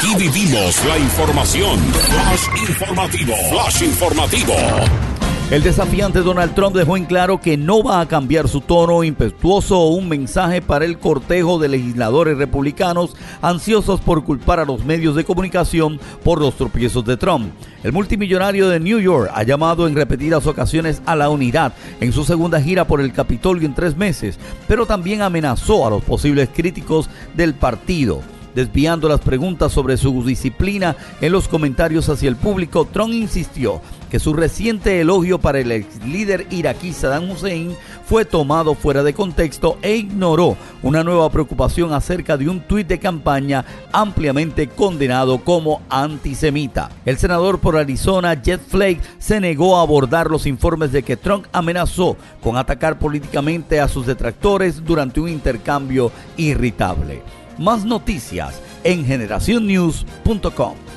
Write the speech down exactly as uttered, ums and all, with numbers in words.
Aquí vivimos la información. Flash informativo. Flash informativo. El desafiante Donald Trump dejó en claro que no va a cambiar su tono impetuoso o un mensaje para el cortejo de legisladores republicanos ansiosos por culpar a los medios de comunicación por los tropiezos de Trump. El multimillonario de New York ha llamado en repetidas ocasiones a la unidad en su segunda gira por el Capitolio en tres meses, pero también amenazó a los posibles críticos del partido. Desviando las preguntas sobre su disciplina en los comentarios hacia el público, Trump insistió que su reciente elogio para el ex líder iraquí Saddam Hussein fue tomado fuera de contexto e ignoró una nueva preocupación acerca de un tuit de campaña ampliamente condenado como antisemita. El senador por Arizona, Jeff Flake, se negó a abordar los informes de que Trump amenazó con atacar políticamente a sus detractores durante un intercambio irritable. Más noticias en generación news punto com.